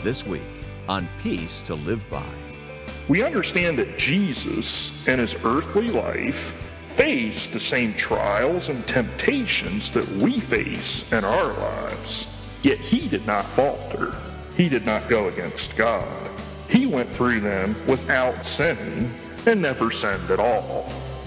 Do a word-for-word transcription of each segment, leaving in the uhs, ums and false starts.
This week on Peace to Live By. We understand that Jesus in his earthly life faced the same trials and temptations that we face in our lives. Yet he did not falter. He did not go against God. He went through them without sinning and never sinned at all.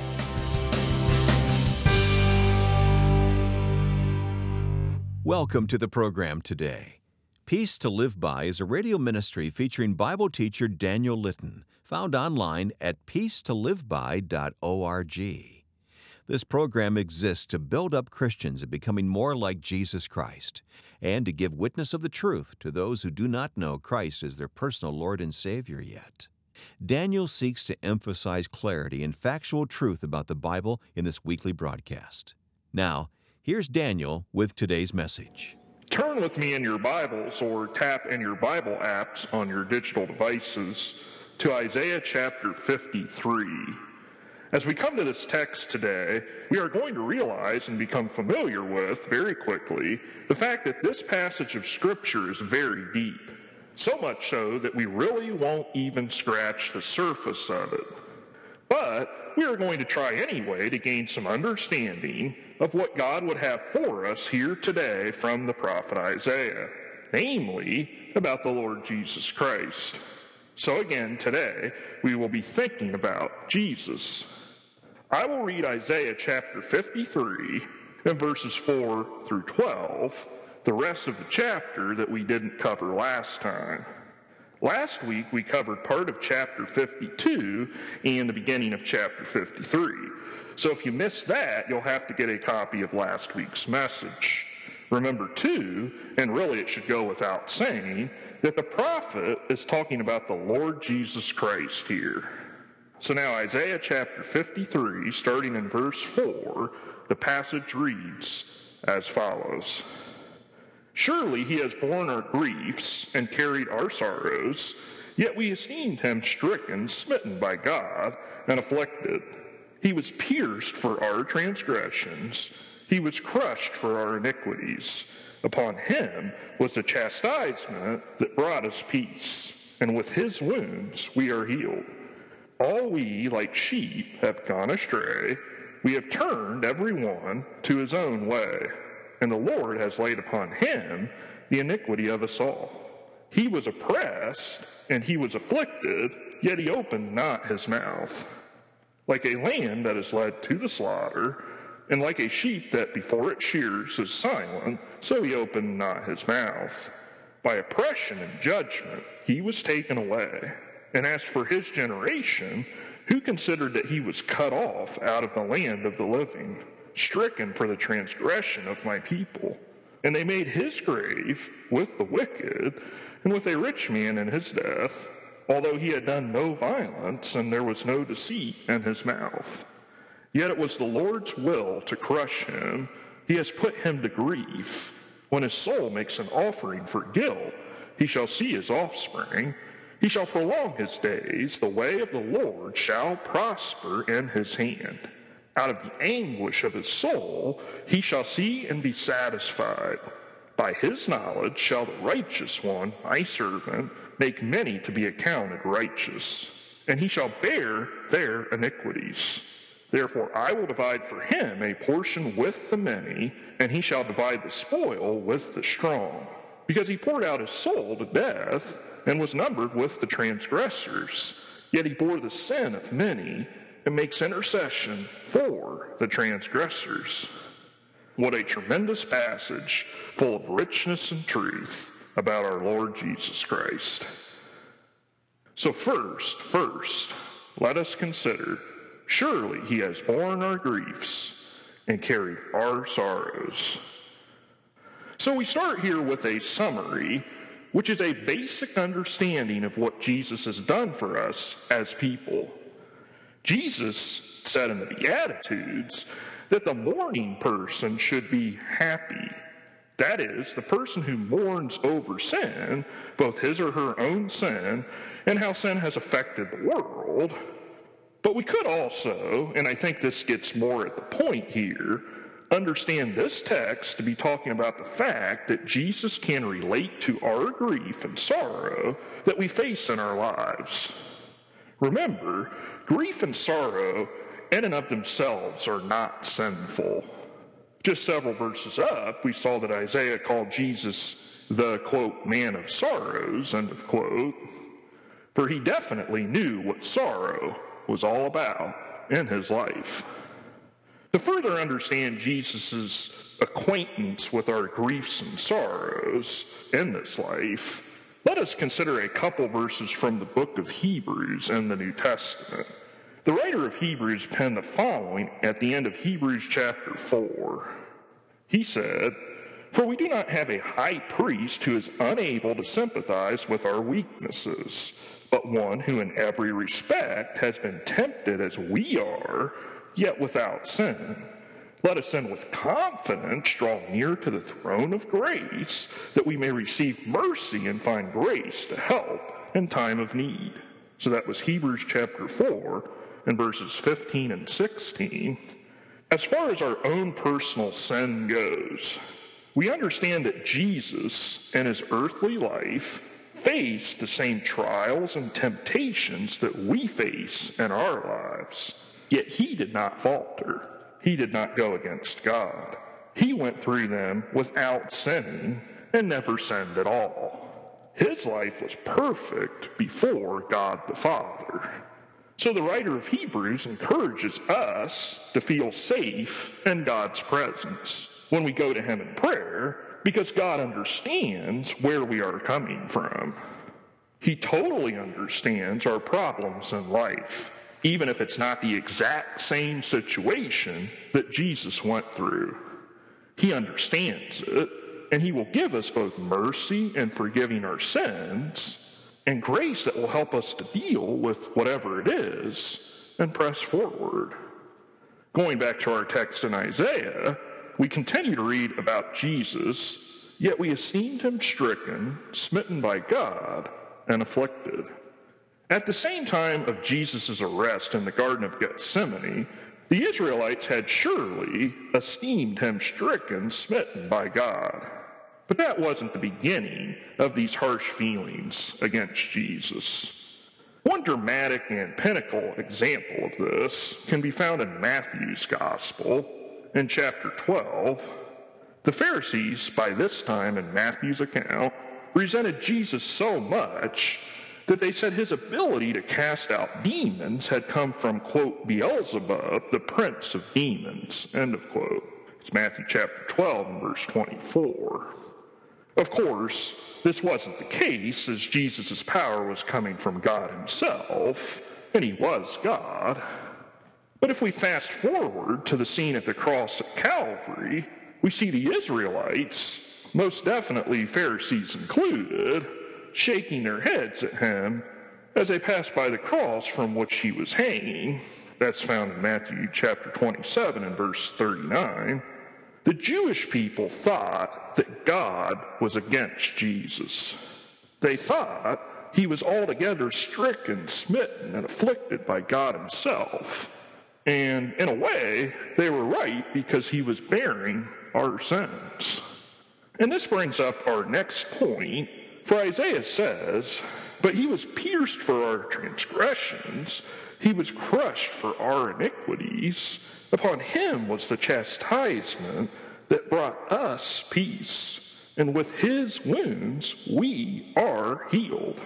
Welcome to the program today. Peace to Live By is a radio ministry featuring Bible teacher Daniel Litton, found online at peace to live by dot org. This program exists to build up Christians in becoming more like Jesus Christ and to give witness of the truth to those who do not know Christ as their personal Lord and Savior yet. Daniel seeks to emphasize clarity and factual truth about the Bible in this weekly broadcast. Now, here's Daniel with today's message. Turn with me in your Bibles or tap in your Bible apps on your digital devices to Isaiah chapter fifty-three. As we come to this text today, we are going to realize and become familiar with very quickly the fact that this passage of Scripture is very deep, so much so that we really won't even scratch the surface of it. But we are going to try anyway to gain some understanding of what God would have for us here today from the prophet Isaiah, namely about the Lord Jesus Christ. So again, today, we will be thinking about Jesus. I will read Isaiah chapter fifty-three and verses four through twelve, the rest of the chapter that we didn't cover last time. Last week, we covered part of chapter fifty-two and the beginning of chapter fifty-three. So if you missed that, you'll have to get a copy of last week's message. Remember, too, and really it should go without saying, that the prophet is talking about the Lord Jesus Christ here. So now Isaiah chapter fifty-three, starting in verse four, the passage reads as follows. Surely he has borne our griefs and carried our sorrows, yet we esteemed him stricken, smitten by God, and afflicted. He was pierced for our transgressions. He was crushed for our iniquities. Upon him was the chastisement that brought us peace, and with his wounds we are healed. All we, like sheep, have gone astray. We have turned every one to his own way, and the Lord has laid upon him the iniquity of us all. He was oppressed, and he was afflicted, yet he opened not his mouth. Like a lamb that is led to the slaughter, and like a sheep that before it shears is silent, so he opened not his mouth. By oppression and judgment he was taken away. And as for his generation, who considered that he was cut off out of the land of the living, stricken for the transgression of my people? And they made his grave with the wicked, and with a rich man in his death, although he had done no violence, and there was no deceit in his mouth. Yet it was the Lord's will to crush him. He has put him to grief. When his soul makes an offering for guilt, he shall see his offspring. He shall prolong his days. The way of the Lord shall prosper in his hand. Out of the anguish of his soul he shall see and be satisfied. By his knowledge shall the righteous one, my servant, make many to be accounted righteous, and he shall bear their iniquities. Therefore I will divide for him a portion with the many, and he shall divide the spoil with the strong, because he poured out his soul to death, and was numbered with the transgressors. Yet he bore the sin of many, and makes intercession for the transgressors. What a tremendous passage, full of richness and truth about our Lord Jesus Christ. So first, first, let us consider, surely he has borne our griefs and carried our sorrows. So we start here with a summary, which is a basic understanding of what Jesus has done for us as people. Jesus said in the Beatitudes that the mourning person should be happy. That is, the person who mourns over sin, both his or her own sin, and how sin has affected the world. But we could also, and I think this gets more at the point here, understand this text to be talking about the fact that Jesus can relate to our grief and sorrow that we face in our lives. Remember, grief and sorrow in and of themselves are not sinful. Just several verses up, we saw that Isaiah called Jesus the, quote, man of sorrows, end of quote, for he definitely knew what sorrow was all about in his life. To further understand Jesus' acquaintance with our griefs and sorrows in this life, let us consider a couple verses from the book of Hebrews in the New Testament. The writer of Hebrews penned the following at the end of Hebrews chapter four. He said, "For we do not have a high priest who is unable to sympathize with our weaknesses, but one who in every respect has been tempted as we are, yet without sin. Let us then with confidence draw near to the throne of grace, that we may receive mercy and find grace to help in time of need." So that was Hebrews chapter four and verses fifteen and sixteen. As far as our own personal sin goes, we understand that Jesus in his earthly life faced the same trials and temptations that we face in our lives. Yet he did not falter. He did not go against God. He went through them without sinning and never sinned at all. His life was perfect before God the Father. So the writer of Hebrews encourages us to feel safe in God's presence when we go to him in prayer, because God understands where we are coming from. He totally understands our problems in life, even if it's not the exact same situation that Jesus went through. He understands it, and he will give us both mercy in forgiving our sins and grace that will help us to deal with whatever it is and press forward. Going back to our text in Isaiah, we continue to read about Jesus, yet we esteemed him stricken, smitten by God, and afflicted. At the same time of Jesus' arrest in the Garden of Gethsemane, the Israelites had surely esteemed him stricken, smitten by God. But that wasn't the beginning of these harsh feelings against Jesus. One dramatic and pinnacle example of this can be found in Matthew's Gospel in chapter twelve. The Pharisees, by this time in Matthew's account, resented Jesus so much that they said his ability to cast out demons had come from, quote, Beelzebub, the prince of demons, end of quote. It's Matthew chapter twelve and verse twenty-four. Of course, this wasn't the case, as Jesus' power was coming from God himself, and he was God. But if we fast forward to the scene at the cross at Calvary, we see the Israelites, most definitely Pharisees included, shaking their heads at him as they passed by the cross from which he was hanging. That's found in Matthew chapter twenty-seven and verse thirty-nine. The Jewish people thought that God was against Jesus. They thought he was altogether stricken, smitten, and afflicted by God himself. And in a way, they were right, because he was bearing our sins. And this brings up our next point. For Isaiah says, "But he was pierced for our transgressions, he was crushed for our iniquities. Upon him was the chastisement that brought us peace, and with his wounds we are healed."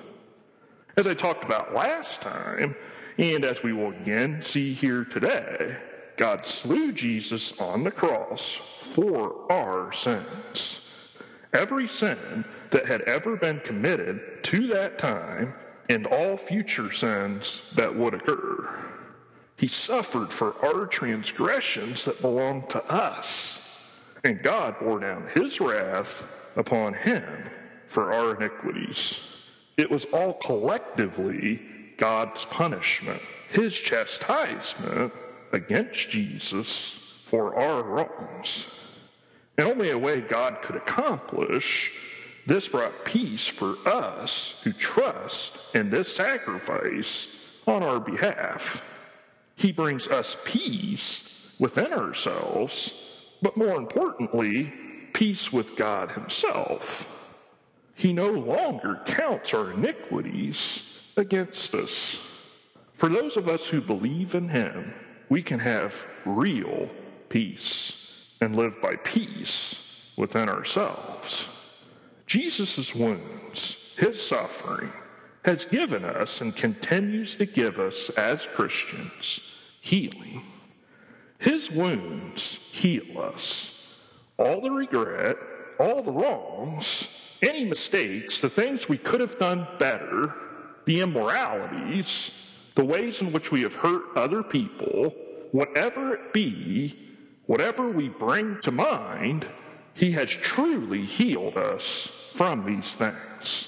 As I talked about last time, and as we will again see here today, God slew Jesus on the cross for our sins. Every sin that had ever been committed to that time, and all future sins that would occur. He suffered for our transgressions that belong to us, and God bore down his wrath upon him for our iniquities. It was all collectively God's punishment, his chastisement against Jesus for our wrongs. And only a way God could accomplish this brought peace for us who trust in this sacrifice on our behalf. He brings us peace within ourselves but more importantly, peace with God himself. He no longer counts our iniquities against us. For those of us who believe in him, we can have real peace and live by peace within ourselves. Jesus' wounds, his suffering, has given us and continues to give us as Christians healing. His wounds heal us. All the regret, all the wrongs, any mistakes, the things we could have done better, the immoralities, the ways in which we have hurt other people, whatever it be, whatever we bring to mind, he has truly healed us from these things.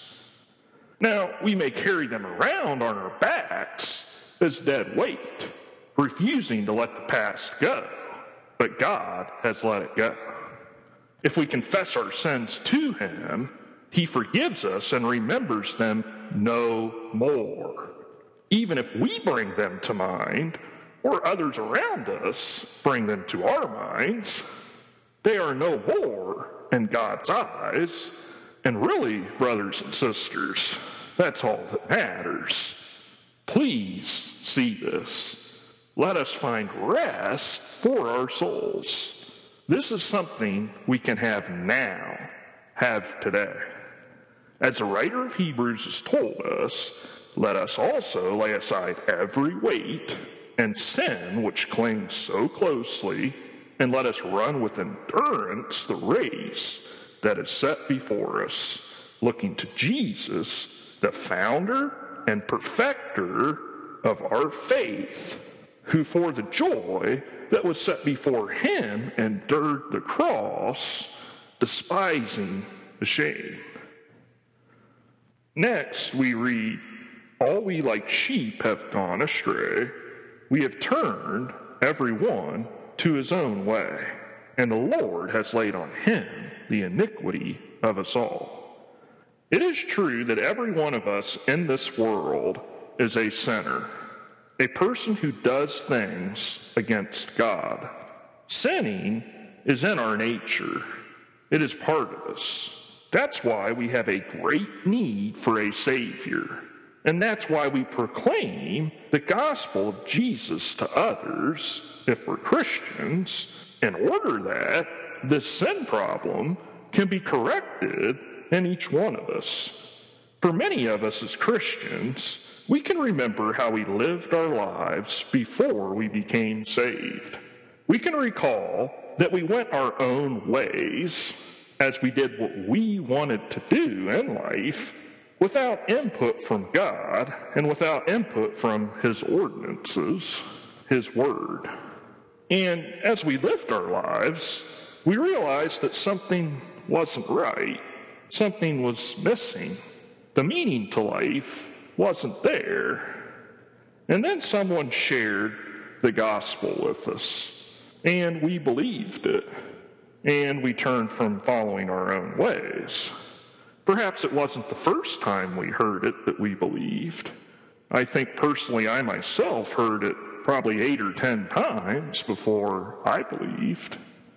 Now, we may carry them around on our backs as dead weight, refusing to let the past go, but God has let it go. If we confess our sins to him, he forgives us and remembers them no more. Even if we bring them to mind, or others around us bring them to our minds, they are no more in God's eyes. And really, brothers and sisters, that's all that matters. Please see this. Let us find rest for our souls. This is something we can have now, have today. As the writer of Hebrews has told us, let us also lay aside every weight and sin which clings so closely, and let us run with endurance the race that is set before us, looking to Jesus, the founder and perfecter of our faith, who for the joy that was set before him endured the cross, despising the shame. Next, we read, all we like sheep have gone astray. We have turned every one to his own way, and the Lord has laid on him the iniquity of us all. It is true that every one of us in this world is a sinner, a person who does things against God. Sinning is in our nature. It is part of us. That's why we have a great need for a Savior. And that's why we proclaim the gospel of Jesus to others, if we're Christians, in order that this sin problem can be corrected in each one of us. For many of us as Christians, we can remember how we lived our lives before we became saved. We can recall that we went our own ways as we did what we wanted to do in life, without input from God and without input from his ordinances, his word. And as we lived our lives, we realized that something wasn't right. Something was missing. The meaning to life wasn't there. And then someone shared the gospel with us, and we believed it, and we turned from following our own ways. Perhaps it wasn't the first time we heard it that we believed. I think personally I myself heard it probably eight or ten times before I believed.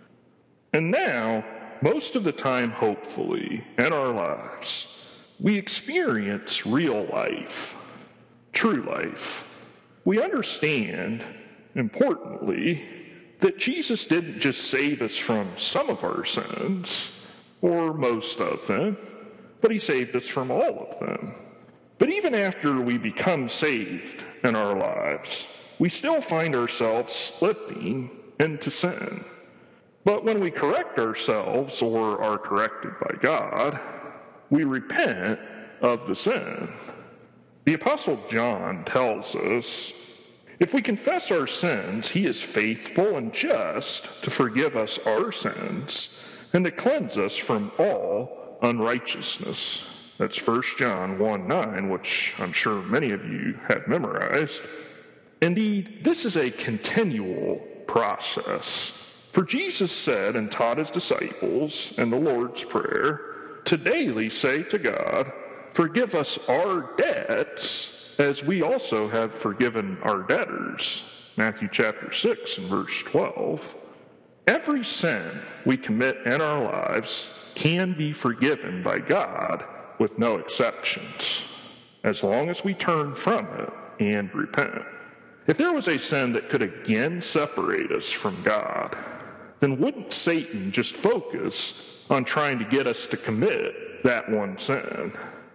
And now, most of the time, hopefully, in our lives, we experience real life, true life. We understand, importantly, that Jesus didn't just save us from some of our sins, or most of them, but he saved us from all of them. But even after we become saved in our lives, we still find ourselves slipping into sin. But when we correct ourselves or are corrected by God, we repent of the sin. The Apostle John tells us, if we confess our sins, he is faithful and just to forgive us our sins and to cleanse us from all unrighteousness. That's First John one nine, which I'm sure many of you have memorized. Indeed, this is a continual process. For Jesus said and taught his disciples in the Lord's Prayer to daily say to God, forgive us our debts as we also have forgiven our debtors. Matthew chapter six and verse twelve. Every sin we commit in our lives can be forgiven by God with no exceptions, as long as we turn from it and repent. If there was a sin that could again separate us from God, then wouldn't Satan just focus on trying to get us to commit that one sin?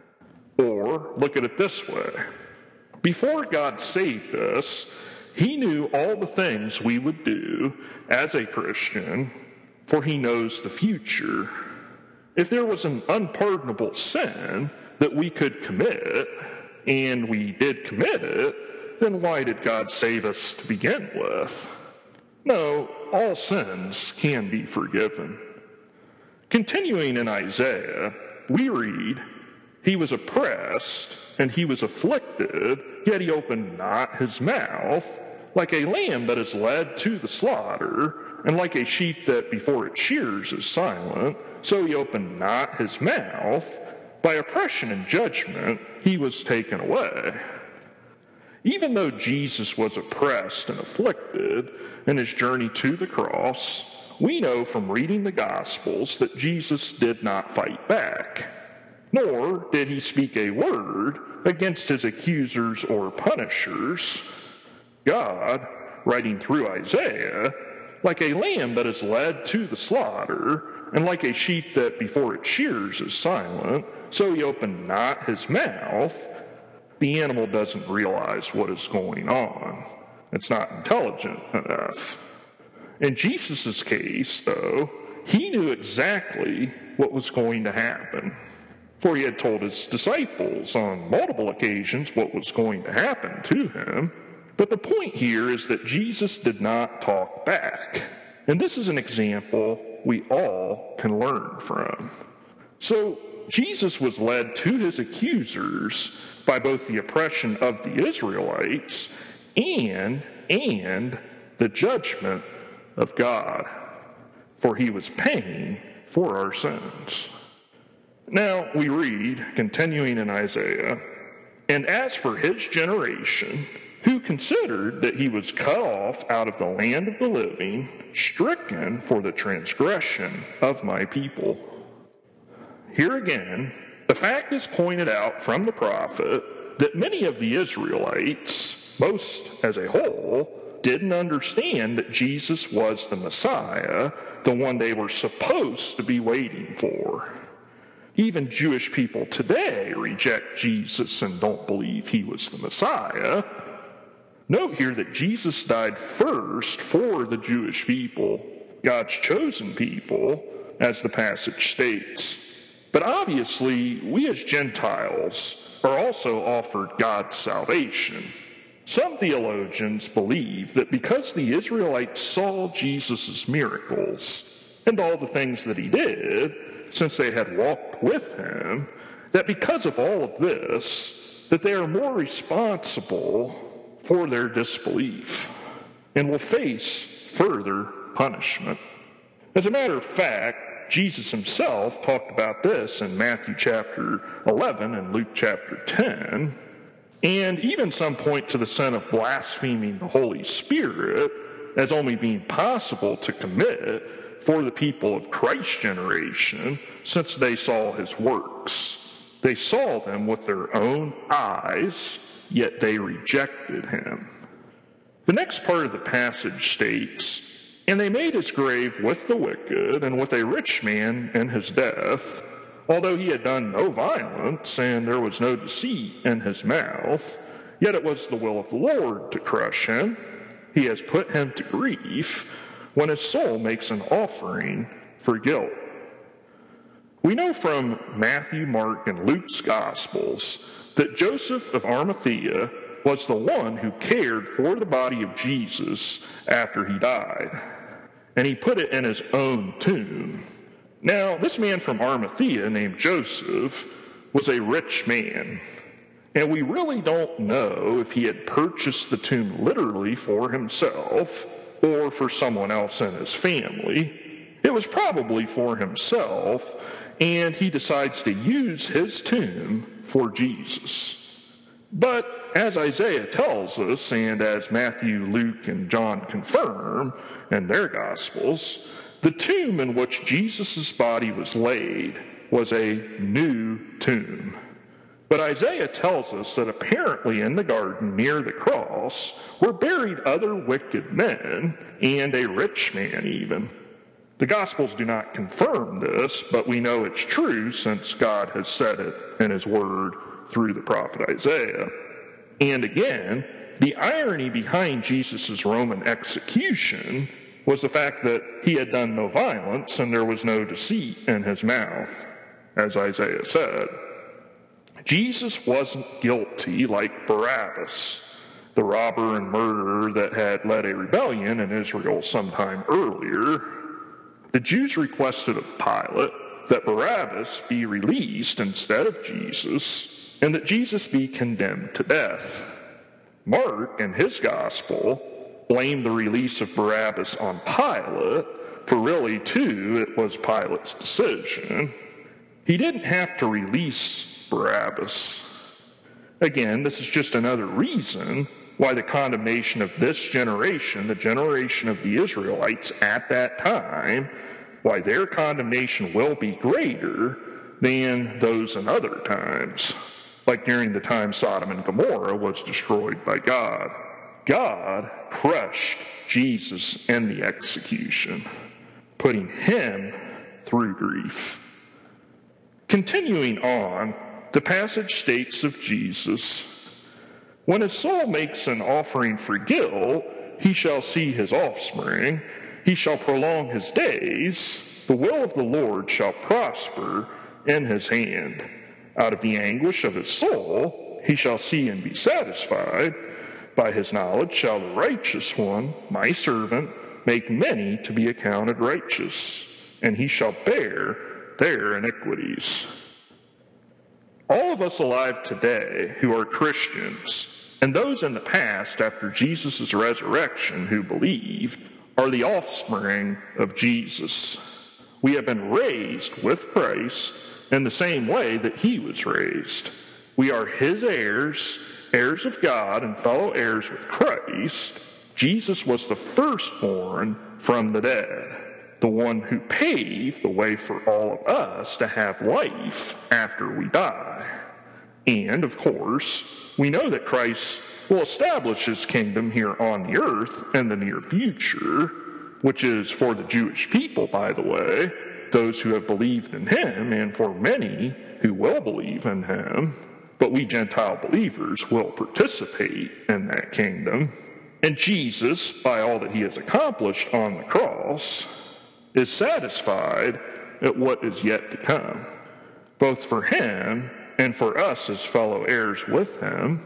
Or look at it this way. Before God saved us, he knew all the things we would do as a Christian, for he knows the future. If there was an unpardonable sin that we could commit, and we did commit it, then why did God save us to begin with? No, all sins can be forgiven. Continuing in Isaiah, we read, "He was oppressed, and he was afflicted, yet he opened not his mouth, like a lamb that is led to the slaughter, and like a sheep that before its shears is silent, so he opened not his mouth. By oppression and judgment he was taken away." Even though Jesus was oppressed and afflicted in his journey to the cross, we know from reading the Gospels that Jesus did not fight back, nor did he speak a word against his accusers or punishers. God, writing through Isaiah, like a lamb that is led to the slaughter, and like a sheep that before its shears is silent, so he opened not his mouth. The animal doesn't realize what is going on. It's not intelligent enough. In Jesus' case, though, he knew exactly what was going to happen, for he had told his disciples on multiple occasions what was going to happen to him. But the point here is that Jesus did not talk back. And this is an example we all can learn from. So Jesus was led to his accusers by both the oppression of the Israelites and, and the judgment of God, for he was paying for our sins. Now we read, continuing in Isaiah, "And as for his generation, who considered that he was cut off out of the land of the living, stricken for the transgression of my people." Here again, the fact is pointed out from the prophet that many of the Israelites, most as a whole, didn't understand that Jesus was the Messiah, the one they were supposed to be waiting for. Even Jewish people today reject Jesus and don't believe he was the Messiah. Note here that Jesus died first for the Jewish people, God's chosen people, as the passage states. But obviously, we as Gentiles are also offered God's salvation. Some theologians believe that because the Israelites saw Jesus' miracles and all the things that he did, since they had walked with him, that because of all of this, that they are more responsible for their disbelief and will face further punishment. As a matter of fact, Jesus himself talked about this in Matthew chapter eleven and Luke chapter ten, and even some point to the sin of blaspheming the Holy Spirit as only being possible to commit for the people of Christ's generation, since they saw his works. They saw them with their own eyes, yet they rejected him. The next part of the passage states, "And they made his grave with the wicked and with a rich man in his death, although he had done no violence and there was no deceit in his mouth, yet it was the will of the Lord to crush him. He has put him to grief when his soul makes an offering for guilt." We know from Matthew, Mark, and Luke's Gospels that Joseph of Arimathea was the one who cared for the body of Jesus after he died, and he put it in his own tomb. Now, this man from Arimathea named Joseph was a rich man, and we really don't know if he had purchased the tomb literally for himself or for someone else in his family. It was probably for himself, and he decides to use his tomb for Jesus. But as Isaiah tells us, and as Matthew, Luke, and John confirm in their Gospels, the tomb in which Jesus' body was laid was a new tomb. But Isaiah tells us that apparently in the garden near the cross were buried other wicked men and a rich man even. The Gospels do not confirm this, but we know it's true since God has said it in his word through the prophet Isaiah. And again, the irony behind Jesus' Roman execution was the fact that he had done no violence and there was no deceit in his mouth, as Isaiah said. Jesus wasn't guilty like Barabbas, the robber and murderer that had led a rebellion in Israel sometime earlier. The Jews requested of Pilate that Barabbas be released instead of Jesus, and that Jesus be condemned to death. Mark, in his gospel, blamed the release of Barabbas on Pilate, for really, too, it was Pilate's decision. He didn't have to release Barabbas. Again, this is just another reason why the condemnation of this generation, the generation of the Israelites at that time, why their condemnation will be greater than those in other times, like during the time Sodom and Gomorrah was destroyed by God. God crushed Jesus in the execution, putting him through grief. Continuing on, the passage states of Jesus, "When his soul makes an offering for guilt, he shall see his offspring. He shall prolong his days. The will of the Lord shall prosper in his hand. Out of the anguish of his soul he shall see and be satisfied. By his knowledge shall the righteous one, my servant, make many to be accounted righteous, and he shall bear their iniquities." All of us alive today who are Christians, and those in the past after Jesus' resurrection who believed, are the offspring of Jesus. We have been raised with Christ in the same way that he was raised. We are his heirs, heirs of God, and fellow heirs with Christ. Jesus was the firstborn from the dead, the one who paved the way for all of us to have life after we die. And, of course, we know that Christ will establish his kingdom here on the earth in the near future, which is for the Jewish people, by the way, those who have believed in him, and for many who will believe in him. But we Gentile believers will participate in that kingdom. And Jesus, by all that he has accomplished on the cross, is satisfied at what is yet to come, both for him and for us as fellow heirs with him.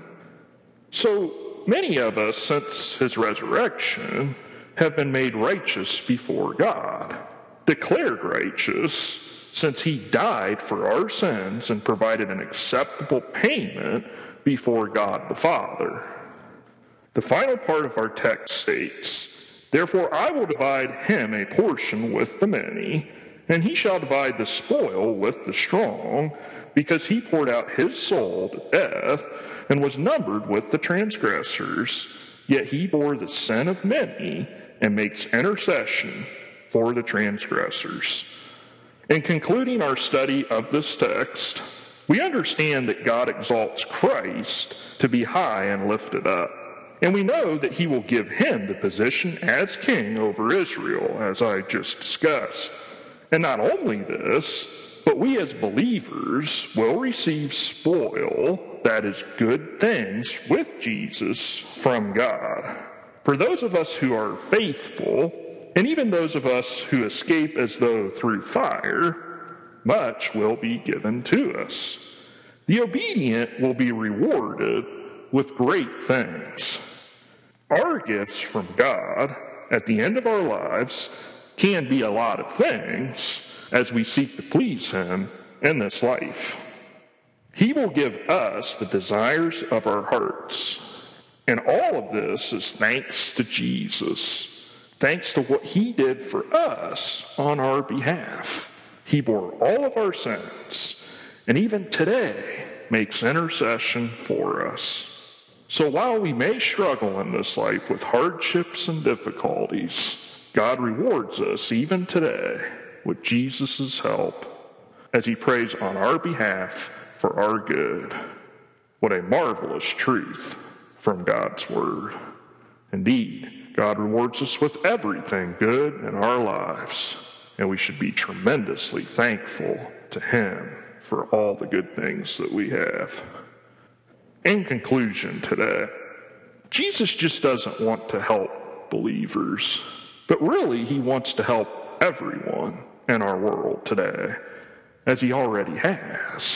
So many of us, since his resurrection, have been made righteous before God, declared righteous, since he died for our sins and provided an acceptable payment before God the Father. The final part of our text states, "Therefore I will divide him a portion with the many, and he shall divide the spoil with the strong, because he poured out his soul to death and was numbered with the transgressors. Yet he bore the sin of many and makes intercession for the transgressors." In concluding our study of this text, we understand that God exalts Christ to be high and lifted up. And we know that he will give him the position as king over Israel, as I just discussed. And not only this, but we as believers will receive spoil, that is, good things, with Jesus from God. For those of us who are faithful, and even those of us who escape as though through fire, much will be given to us. The obedient will be rewarded with great things. Our gifts from God at the end of our lives can be a lot of things as we seek to please him in this life. He will give us the desires of our hearts. And all of this is thanks to Jesus, thanks to what he did for us on our behalf. He bore all of our sins, and even today makes intercession for us. So while we may struggle in this life with hardships and difficulties, God rewards us even today with Jesus' help as he prays on our behalf for our good. What a marvelous truth from God's word. Indeed, God rewards us with everything good in our lives, and we should be tremendously thankful to him for all the good things that we have. In conclusion today, Jesus just doesn't want to help believers, but really he wants to help everyone in our world today, as he already has.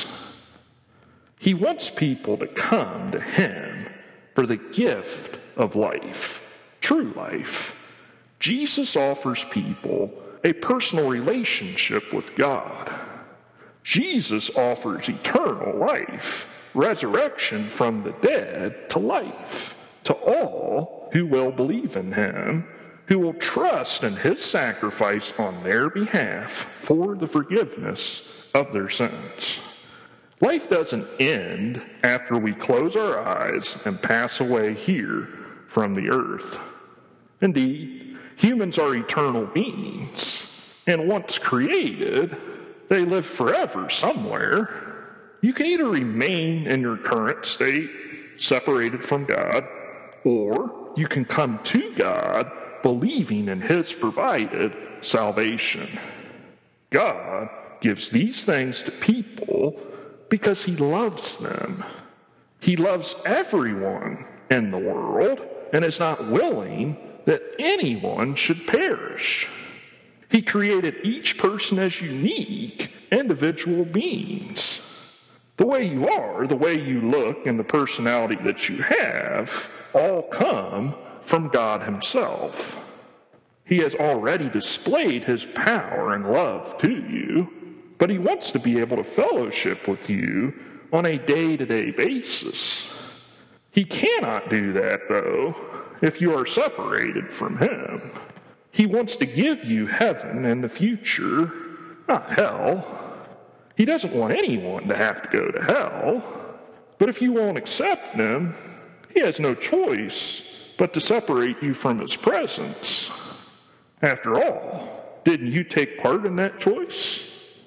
He wants people to come to him for the gift of life, true life. Jesus offers people a personal relationship with God. Jesus offers eternal life, resurrection from the dead to life, to all who will believe in him, who will trust in his sacrifice on their behalf for the forgiveness of their sins. Life doesn't end after we close our eyes and pass away here from the earth. Indeed, humans are eternal beings, and once created, they live forever somewhere. You can either remain in your current state, separated from God, or you can come to God believing in his provided salvation. God gives these things to people because he loves them. He loves everyone in the world and is not willing that anyone should perish. He created each person as unique, individual beings. The way you are, the way you look, and the personality that you have all come from God himself. He has already displayed his power and love to you, but he wants to be able to fellowship with you on a day-to-day basis. He cannot do that, though, if you are separated from him. He wants to give you heaven in the future, not hell. He doesn't want anyone to have to go to hell. But if you won't accept him, he has no choice but to separate you from his presence. After all, didn't you take part in that choice?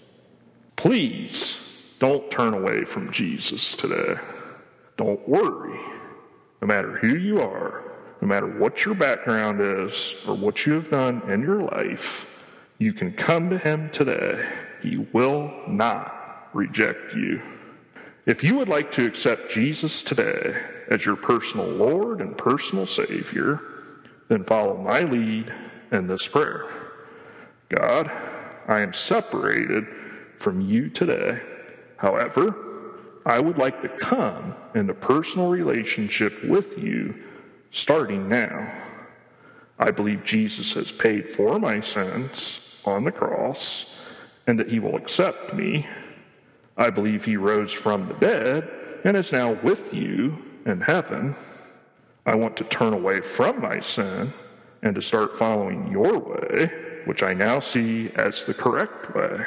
Please don't turn away from Jesus today. Don't worry. No matter who you are, no matter what your background is or what you have done in your life, you can come to him today. He will not reject you. If you would like to accept Jesus today as your personal Lord and personal Savior, then follow my lead in this prayer. God, I am separated from you today. However, I would like to come into personal relationship with you starting now. I believe Jesus has paid for my sins on the cross and that he will accept me. I believe he rose from the dead and is now with you in heaven. I want to turn away from my sin and to start following your way, which I now see as the correct way.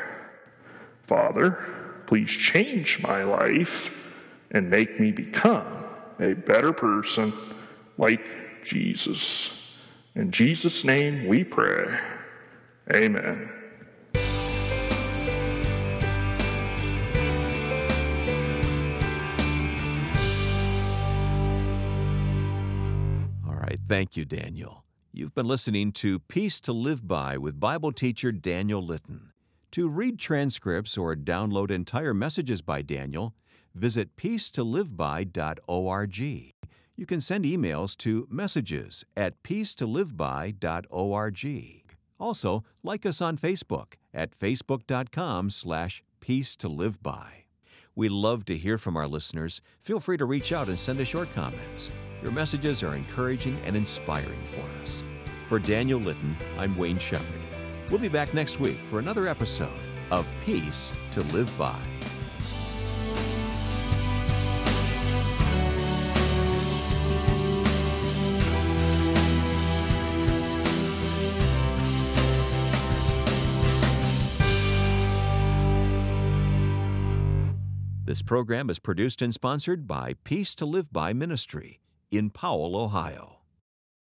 Father, please change my life and make me become a better person like Jesus. In Jesus' name we pray. Amen. All right, thank you, Daniel. You've been listening to Peace to Live By with Bible teacher Daniel Litton. To read transcripts or download entire messages by Daniel, visit peace to live by dot org. You can send emails to messages at peace to live by dot org. Also, like us on Facebook at facebook.com slash peace to live by. We love to hear from our listeners. Feel free to reach out and send us your comments. Your messages are encouraging and inspiring for us. For Daniel Litton, I'm Wayne Shepherd. We'll be back next week for another episode of Peace to Live By. This program is produced and sponsored by Peace to Live By Ministry in Powell, Ohio.